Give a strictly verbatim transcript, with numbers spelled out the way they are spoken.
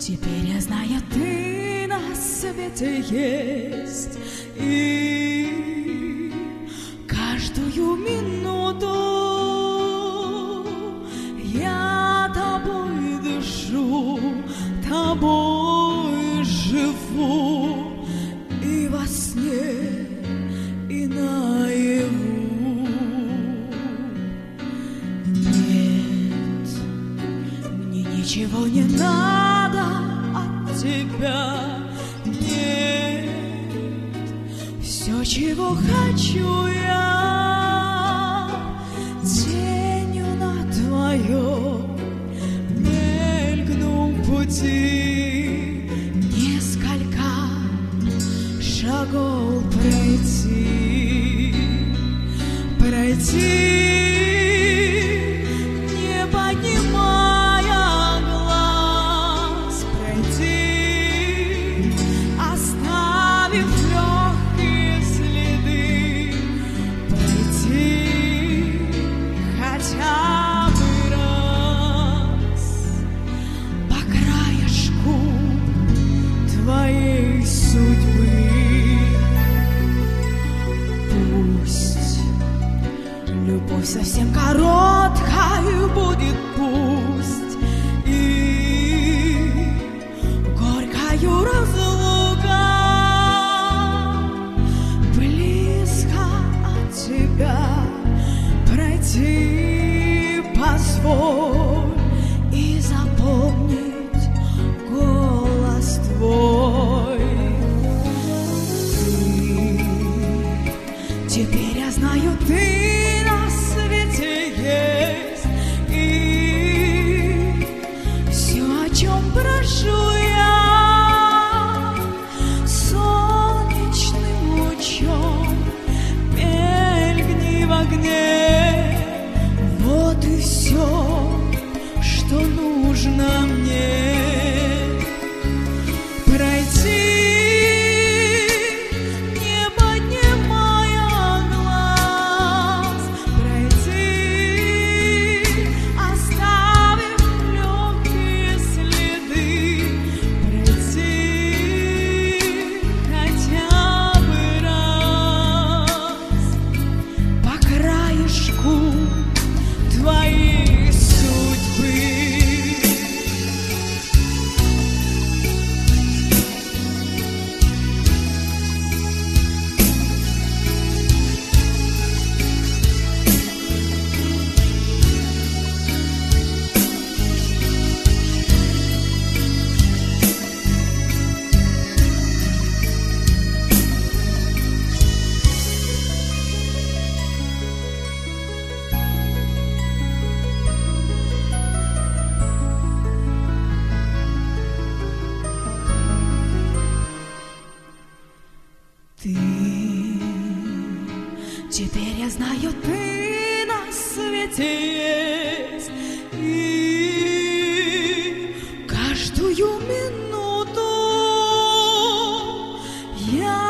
Теперь я знаю, ты на свете есть, и каждую минуту я тобой дышу, тобой живу, и во сне, и наяву. Нет, мне ничего не надо от тебя, нет, все, чего хочу я, тенью на твоем мелькну пути, несколько шагов пройти, пройти, не поднимая глаз, пройти, оставив легкие следы, пройти хотя бы раз по краешку твоей судьбы. Пусть любовь совсем короткой будет, пусть и горькою разлука, близко от тебя пройти позволь и запомнить голос твой. Ты, теперь я знаю, ты на свете есть, и все, о чем прошу я, солнечным лучом мелькни в огне. Вот и все, что нужно мне. Пройти, не поднимая глаз, пройти, оставив легкие следы, пройти хотя бы раз по краешку твоей судьбы. Ты, теперь я знаю, ты на свете есть, и каждую минуту я